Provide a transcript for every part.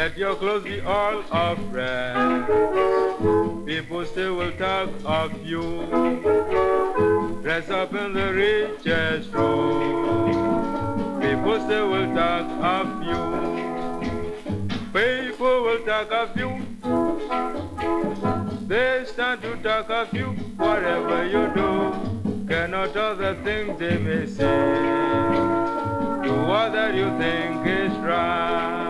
Let your clothes be all of red. People still will talk of you. Dress up in the richest robe. People still will talk of you. People will talk of you. They stand to talk of you. Whatever you do, cannot tell the things they may say. Do what that you think is right.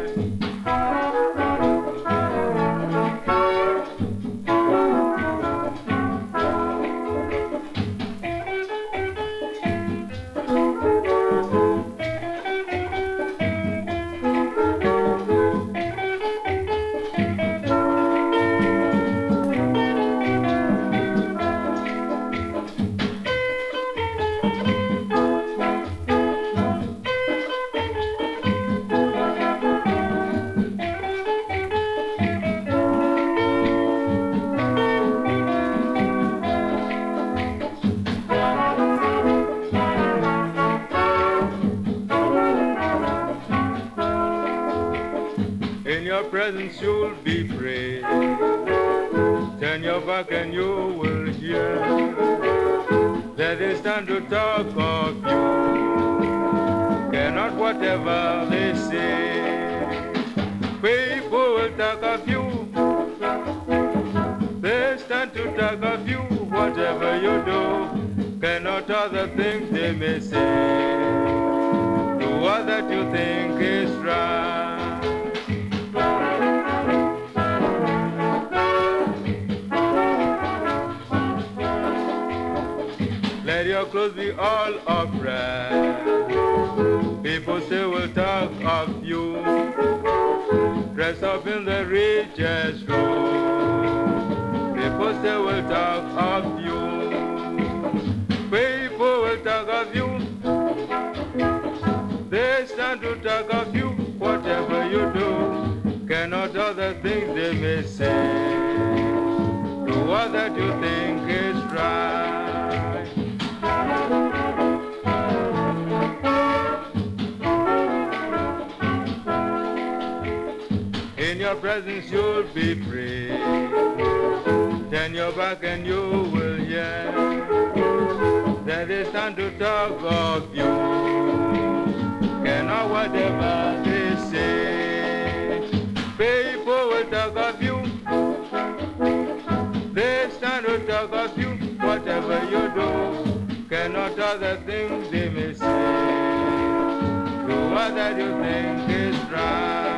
In your presence you'll be praised. Turn your back and you will hear that they stand to talk of you. Cannot whatever they say. People will talk of you. They stand to talk of you. Whatever you do, cannot other things they may say. Do what that you think is right. Let your clothes be all of red. People still will talk of you. Dress up in the richest robe. People still will talk of you. People will talk of you. They stand to talk of you. Whatever you do, cannot other things they may say. Do what that you think is right. In your presence you'll be free. Turn your back and you will hear that they stand to talk of you. Cannot whatever they say. People will talk of you. They stand to talk of you. Whatever you do, cannot other things they may say. Do what that you think is right.